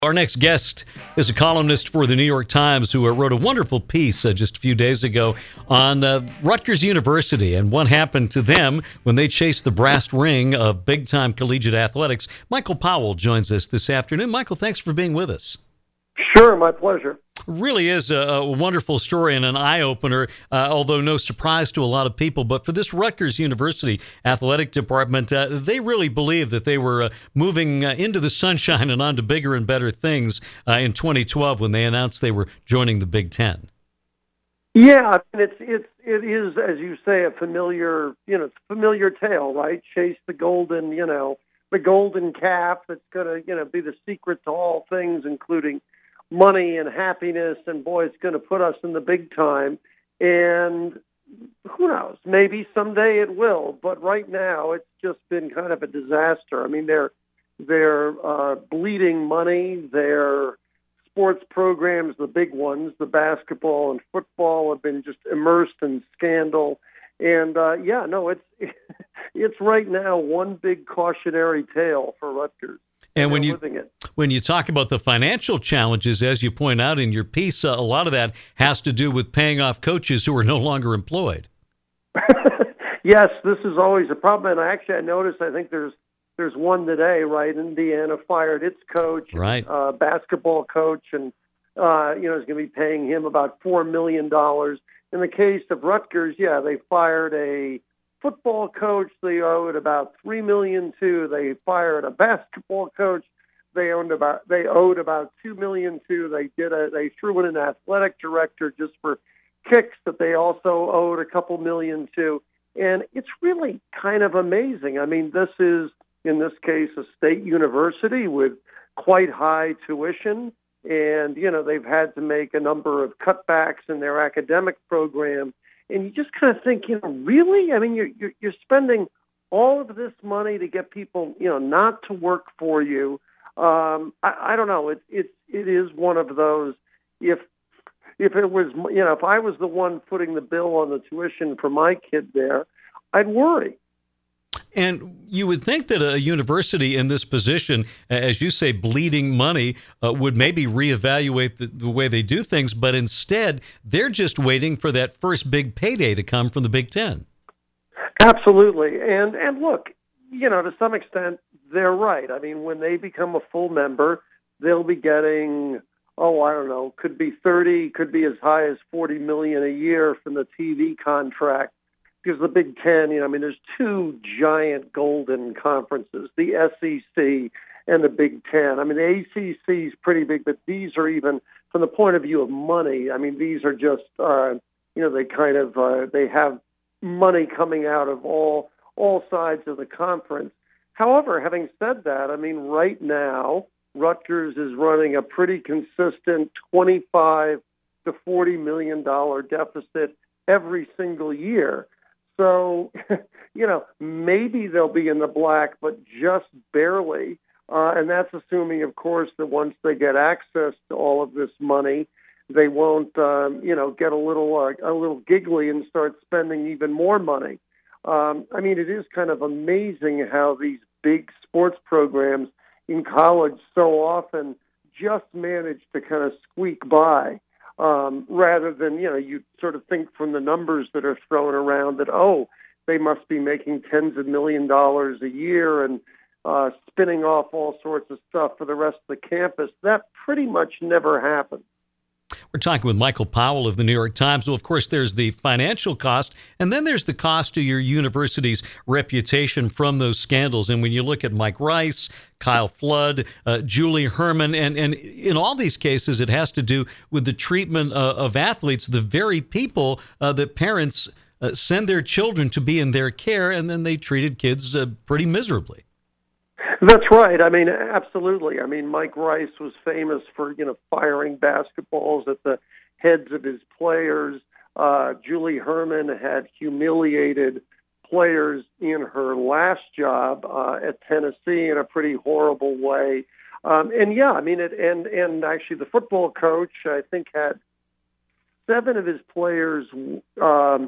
Our next guest is a columnist for the New York Times who wrote a wonderful piece just a few days ago on Rutgers University and what happened to them when they chased the brass ring of big-time collegiate athletics. Michael Powell joins us this afternoon. Michael, thanks for being with us. Sure, my pleasure. Really is a wonderful story and an eye-opener, although no surprise to a lot of people. But for this Rutgers University athletic department, they really believed that they were moving into the sunshine and on to bigger and better things in 2012 when they announced they were joining the Big Ten. Yeah, it is, as you say, a familiar tale, right? Chase the golden, the golden calf that's going to, be the secret to all things, including money and happiness, and boy, it's going to put us in the big time. And who knows? Maybe someday it will. But right now, it's just been kind of a disaster. I mean, they're bleeding money. Their sports programs, the big ones, the basketball and football, have been just immersed in scandal. And it's right now one big cautionary tale for Rutgers. And when you talk about the financial challenges, as you point out in your piece, a lot of that has to do with paying off coaches who are no longer employed. Yes, this is always a problem. And I noticed, I think there's one today, right? Indiana fired its coach, right? Basketball coach, and is going to be paying him about $4 million. In the case of Rutgers, they fired a football coach they owed about $3 million to. They fired a basketball coach they owed about $2 million to. They threw in an athletic director just for kicks that they also owed a couple million to. And it's really kind of amazing. I mean, this is, in this case, a state university with quite high tuition, and they've had to make a number of cutbacks in their academic program. And you just kind of think, really? I mean, you're spending all of this money to get people, not to work for you. I don't know. It is one of those. If it was, if I was the one footing the bill on the tuition for my kid there, I'd worry. And you would think that a university in this position, as you say, bleeding money, would maybe reevaluate the way they do things, but instead they're just waiting for that first big payday to come from the Big Ten. Absolutely. And look, to some extent, they're right. I mean, when they become a full member, they'll be getting, I don't know, could be 30, could be as high as $40 million a year from the TV contract. Because the Big Ten, there's two giant golden conferences, the SEC and the Big Ten. I mean, the ACC is pretty big, but these are, even from the point of view of money, I mean, these are just, they have money coming out of all sides of the conference. However, having said that, I mean, right now, Rutgers is running a pretty consistent $25 to $40 million deficit every single year. So, maybe they'll be in the black, but just barely. And that's assuming, of course, that once they get access to all of this money, they won't, get a little giggly and start spending even more money. I mean, it is kind of amazing how these big sports programs in college so often just manage to kind of squeak by. Rather than, you sort of think from the numbers that are thrown around that, they must be making tens of millions of dollars a year and spinning off all sorts of stuff for the rest of the campus. That pretty much never happens. We're talking with Michael Powell of the New York Times. Well, of course, there's the financial cost, and then there's the cost to your university's reputation from those scandals. And when you look at Mike Rice, Kyle Flood, Julie Herman, and in all these cases, it has to do with the treatment of athletes, the very people that parents send their children to be in their care, and then they treated kids pretty miserably. That's right. I mean, absolutely. I mean, Mike Rice was famous for, firing basketballs at the heads of his players. Julie Herman had humiliated players in her last job at Tennessee in a pretty horrible way. And actually the football coach, I think, had 7 of his players were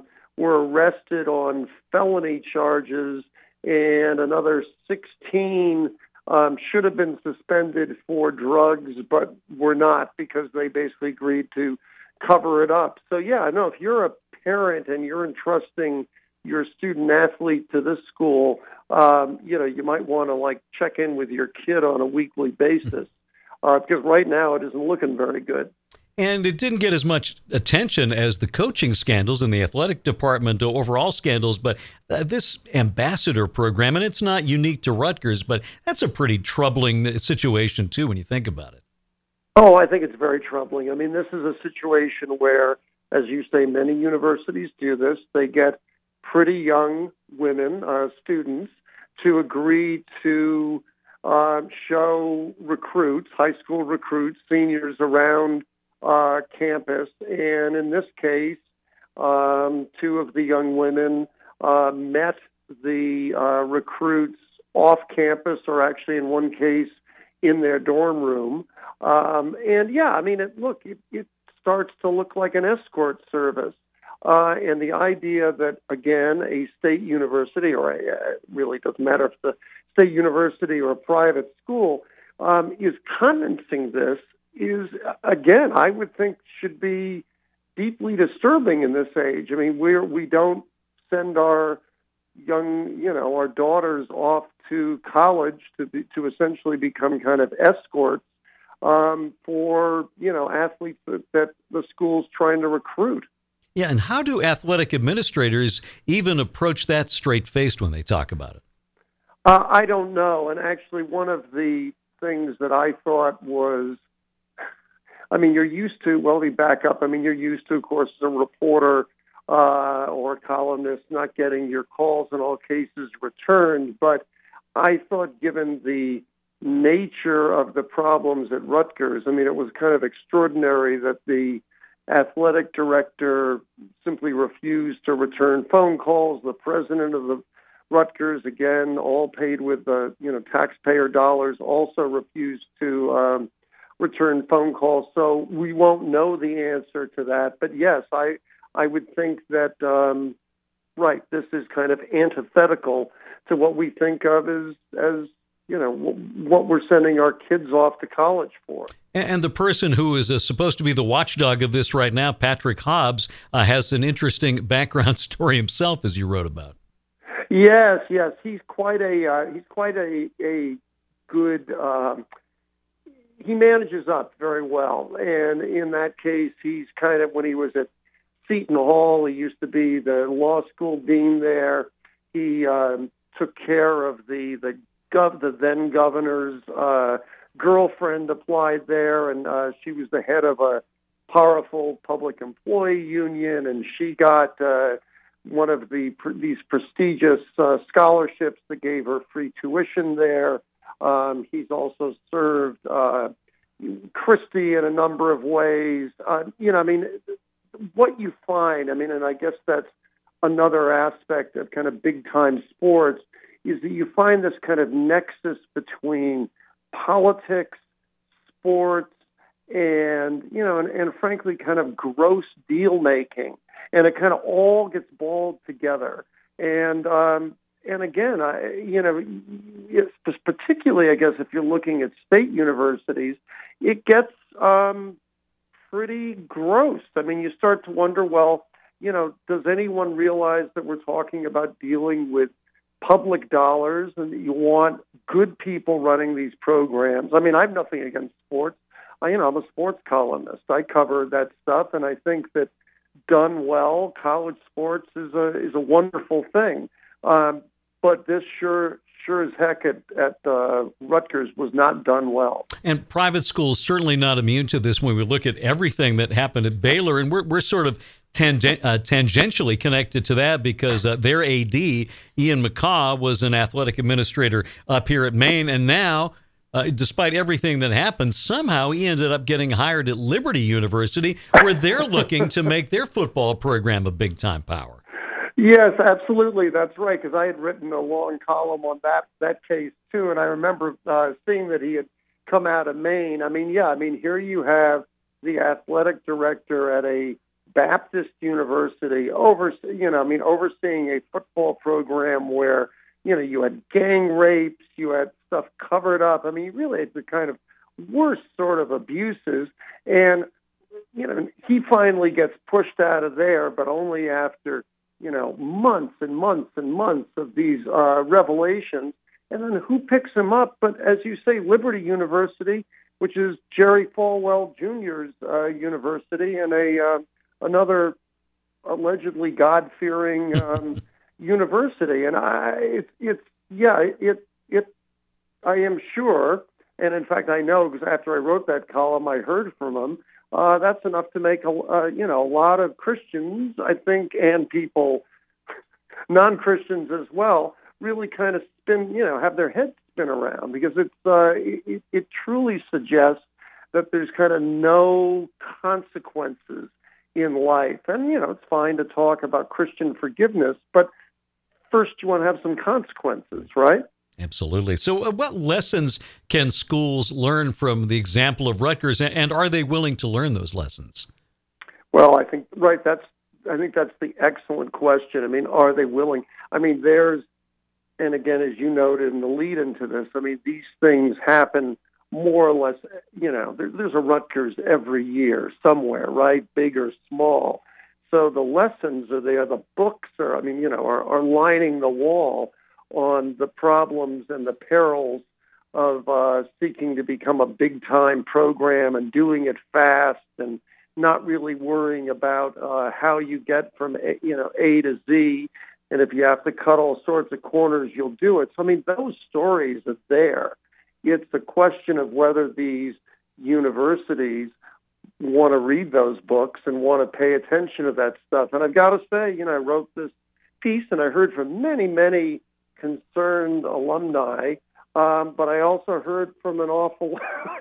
arrested on felony charges, and another 16 should have been suspended for drugs, but were not because they basically agreed to cover it up. So, yeah, no, if you're a parent and you're entrusting your student athlete to this school, you might want to check in with your kid on a weekly basis because right now it isn't looking very good. And it didn't get as much attention as the coaching scandals in the athletic department or overall scandals, but this ambassador program, and it's not unique to Rutgers, but that's a pretty troubling situation, too, when you think about it. Oh, I think it's very troubling. I mean, this is a situation where, as you say, many universities do this. They get pretty young women, students, to agree to show recruits, high school recruits, seniors around campus, and in this case, two of the young women met the recruits off campus, or actually in one case in their dorm room. It starts to look like an escort service. And the idea that, again, a state university, or it really doesn't matter if it's a state university or a private school, is commencing this is, again, I would think should be deeply disturbing in this age. I mean, we don't send our our daughters off to college to essentially become kind of escorts for athletes that the school's trying to recruit. Yeah, and how do athletic administrators even approach that straight-faced when they talk about it? I don't know. And actually, one of the things that I thought was, you're used to, well, we back up. You're used to, of course, as a reporter or a columnist not getting your calls in all cases returned. But I thought, given the nature of the problems at Rutgers, it was kind of extraordinary that the athletic director simply refused to return phone calls. The president of the Rutgers, again, all paid with taxpayer dollars, also refused to return phone calls. So we won't know the answer to that. But yes, I would think that this is kind of antithetical to what we think of as what we're sending our kids off to college for. And the person who is supposed to be the watchdog of this right now, Patrick Hobbs, has an interesting background story himself, as you wrote about. Yes, he's quite a good. He manages up very well, and in that case, he's kind of, when he was at Seton Hall, he used to be the law school dean there. He took care of the then governor's girlfriend applied there, and she was the head of a powerful public employee union, and she got one of these prestigious scholarships that gave her free tuition there. He's also served Christie in a number of ways. What you find, and I guess that's another aspect of kind of big-time sports, is that you find this kind of nexus between politics, sports, and frankly, kind of gross deal making, and it kind of all gets balled together. And again, it's particularly, I guess, if you're looking at state universities, it gets pretty gross. You start to wonder, well, does anyone realize that we're talking about dealing with public dollars and that you want good people running these programs? I have nothing against sports. I'm a sports columnist. I cover that stuff, and I think that done well, college sports is a wonderful thing. But this sure as heck at Rutgers was not done well. And private schools certainly not immune to this when we look at everything that happened at Baylor, and we're sort of tangentially connected to that because their AD, Ian McCaw, was an athletic administrator up here at Maine, and now, despite everything that happened, somehow he ended up getting hired at Liberty University, where they're looking to make their football program a big-time power. Yes, absolutely. That's right, because I had written a long column on that case, too, and I remember seeing that he had come out of Maine. Here you have the athletic director at a Baptist university overseeing a football program where you had gang rapes, you had stuff covered up. I mean, really, it's the kind of worst sort of abuses. And, he finally gets pushed out of there, but only after, months and months and months of these revelations. And then who picks him up? But as you say, Liberty University, which is Jerry Falwell Jr.'s university, and another allegedly God-fearing university. And I am sure, and in fact I know because after I wrote that column, I heard from him. That's enough to make a lot of Christians, I think, and people, non-Christians as well, really kind of spin, have their heads spin around, because it truly suggests that there's kind of no consequences in life. And, it's fine to talk about Christian forgiveness, but first you want to have some consequences, right? Absolutely. So what lessons can schools learn from the example of Rutgers, and are they willing to learn those lessons? Well, I think that's the excellent question. I mean, are they willing? I mean, and again, as you noted in the lead into this, I mean, these things happen more or less, there's a Rutgers every year somewhere, right? Big or small. So the lessons are there, the books are lining the wall on the problems and the perils of seeking to become a big-time program and doing it fast and not really worrying about how you get from A to Z. And if you have to cut all sorts of corners, you'll do it. So, I mean, those stories are there. It's a question of whether these universities want to read those books and want to pay attention to that stuff. And I've got to say, I wrote this piece and I heard from many, many concerned alumni, but I also heard from an awful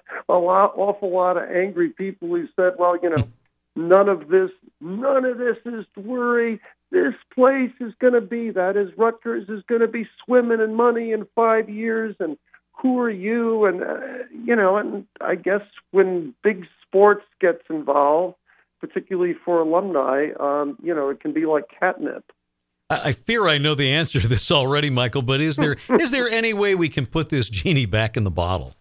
lot of angry people who said, well, none of this is to worry. This place is going to be, that is, Rutgers is going to be swimming in money in 5 years, and who are you? And, and I guess when big sports gets involved, particularly for alumni, it can be like catnip. I fear I know the answer to this already, Michael, but is there any way we can put this genie back in the bottle?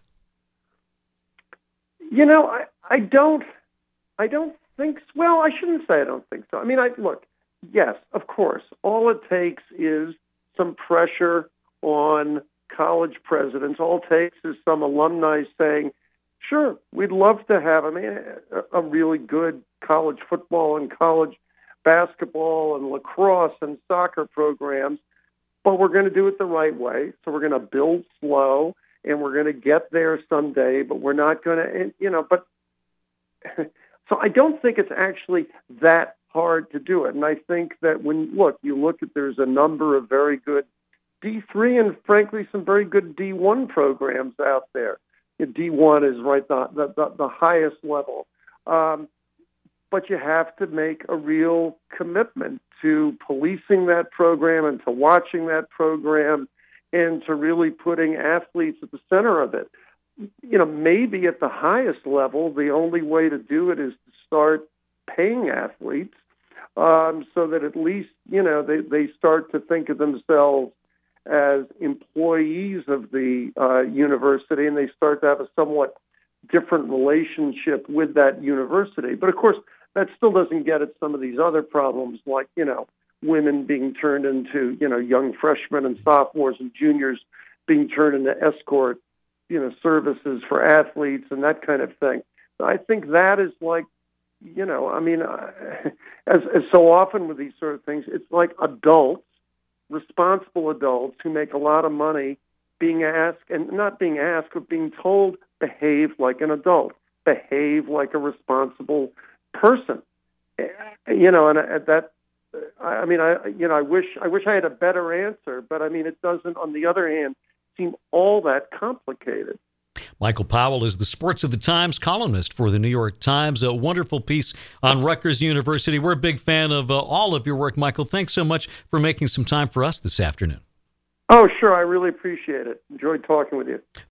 I don't think so. Well, I shouldn't say I don't think so. I mean, look, yes, of course. All it takes is some pressure on college presidents. All it takes is some alumni saying, sure, we'd love to have, a really good college football and college basketball and lacrosse and soccer programs, but we're going to do it the right way. So we're going to build slow, and we're going to get there someday, but we're not going to, but so I don't think it's actually that hard to do it. And I think that when you look at, there's a number of very good D3 and frankly some very good D1 programs out there. D1 is right the highest level. But you have to make a real commitment to policing that program and to watching that program and to really putting athletes at the center of it. Maybe at the highest level, the only way to do it is to start paying athletes so that at least, they start to think of themselves as employees of the university, and they start to have a somewhat different relationship with that university. But of course, that still doesn't get at some of these other problems like, women being turned into, young freshmen and sophomores and juniors being turned into escort, services for athletes and that kind of thing. I think that is like, as so often with these sort of things, it's like adults, responsible adults who make a lot of money being asked, and not being asked, but being told, behave like an adult, behave like a responsible person. And that, I wish I had a better answer, but it doesn't, on the other hand, seem all that complicated. Michael Powell is the Sports of the Times columnist for the New York Times. A wonderful piece on Rutgers University. We're a big fan of all of your work, Michael. Thanks so much for making some time for us this afternoon. Oh, sure. I really appreciate it. Enjoyed talking with you.